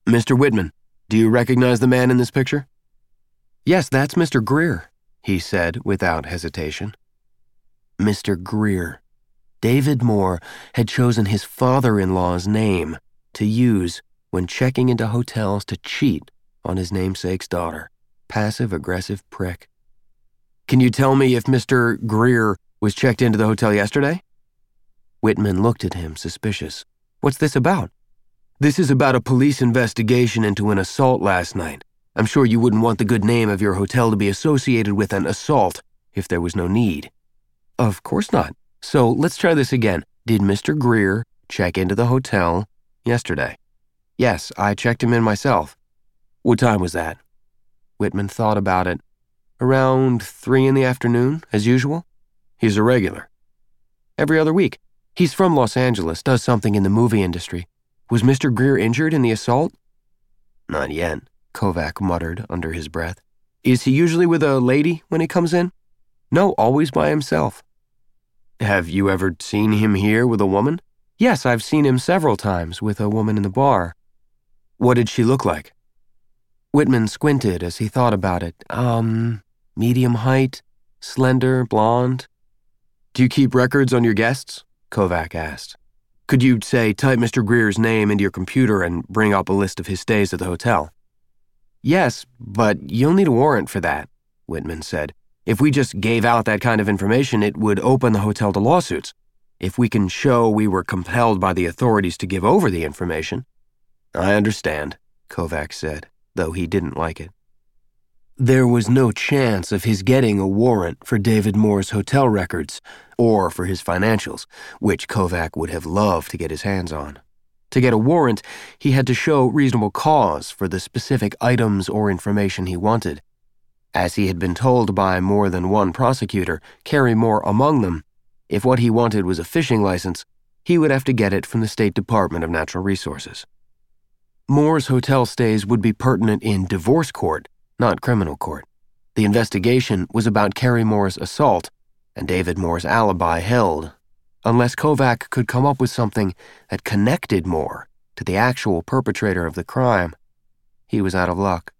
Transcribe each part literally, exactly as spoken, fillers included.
Mister Whitman, do you recognize the man in this picture?" "Yes, that's Mister Greer," he said without hesitation. Mister Greer. David Moore had chosen his father-in-law's name to use when checking into hotels to cheat on his namesake's daughter. Passive-aggressive prick. "Can you tell me if Mister Greer was checked into the hotel yesterday?" Whitman looked at him, suspicious. "What's this about?" "This is about a police investigation into an assault last night. I'm sure you wouldn't want the good name of your hotel to be associated with an assault if there was no need." "Of course not. So let's try this again. Did Mister Greer check into the hotel yesterday?" "Yes, I checked him in myself." "What time was that?" Whitman thought about it. "Around three in the afternoon, as usual." "He's a regular." "Every other week. He's from Los Angeles, does something in the movie industry. Was Mister Greer injured in the assault?" "Not yet," Kovac muttered under his breath. "Is he usually with a lady when he comes in?" "No, always by himself." "Have you ever seen him here with a woman?" "Yes, I've seen him several times with a woman in the bar." "What did she look like?" Whitman squinted as he thought about it. Um, medium height, slender, blonde. "Do you keep records on your guests?" Kovac asked. "Could you, say, type Mister Greer's name into your computer and bring up a list of his stays at the hotel?" "Yes, but you'll need a warrant for that," Whitman said. "If we just gave out that kind of information, it would open the hotel to lawsuits. If we can show we were compelled by the authorities to give over the information." "I understand," Kovac said, though he didn't like it. There was no chance of his getting a warrant for David Moore's hotel records or for his financials, which Kovac would have loved to get his hands on. To get a warrant, he had to show reasonable cause for the specific items or information he wanted. As he had been told by more than one prosecutor, Cary Moore among them, if what he wanted was a fishing license, he would have to get it from the State Department of Natural Resources. Moore's hotel stays would be pertinent in divorce court, not criminal court. The investigation was about Cary Moore's assault, and David Moore's alibi held. Unless Kovac could come up with something that connected Moore to the actual perpetrator of the crime, he was out of luck.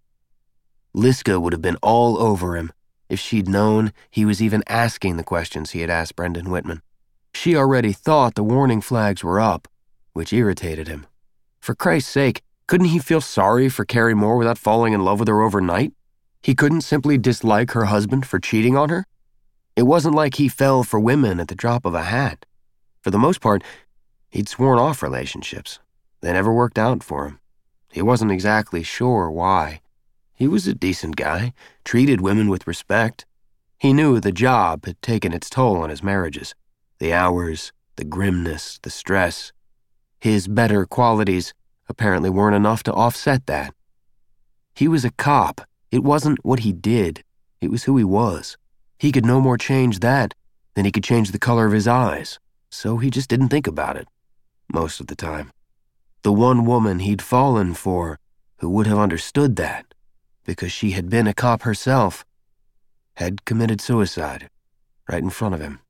Liska would have been all over him if she'd known he was even asking the questions he had asked Brendan Whitman. She already thought the warning flags were up, which irritated him. For Christ's sake, couldn't he feel sorry for Cary Moore without falling in love with her overnight? He couldn't simply dislike her husband for cheating on her? It wasn't like he fell for women at the drop of a hat. For the most part, he'd sworn off relationships. They never worked out for him. He wasn't exactly sure why. He was a decent guy, treated women with respect. He knew the job had taken its toll on his marriages. The hours, the grimness, the stress. His better qualities apparently weren't enough to offset that. He was a cop. It wasn't what he did. It was who he was. He could no more change that than he could change the color of his eyes, so he just didn't think about it, most of the time. The one woman he'd fallen for who would have understood that, because she had been a cop herself, had committed suicide right in front of him.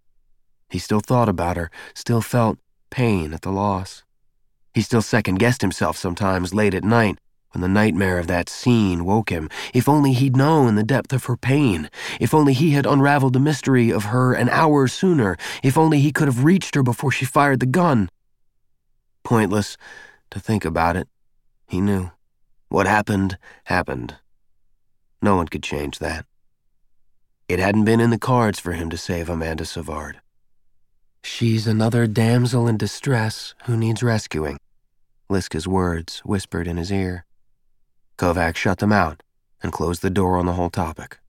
He still thought about her, still felt pain at the loss. He still second-guessed himself sometimes late at night when the nightmare of that scene woke him. If only he'd known the depth of her pain. If only he had unraveled the mystery of her an hour sooner. If only he could have reached her before she fired the gun. Pointless to think about it. He knew. What happened, happened. No one could change that. It hadn't been in the cards for him to save Amanda Savard. "She's another damsel in distress who needs rescuing," Liska's words whispered in his ear. Kovac shut them out and closed the door on the whole topic.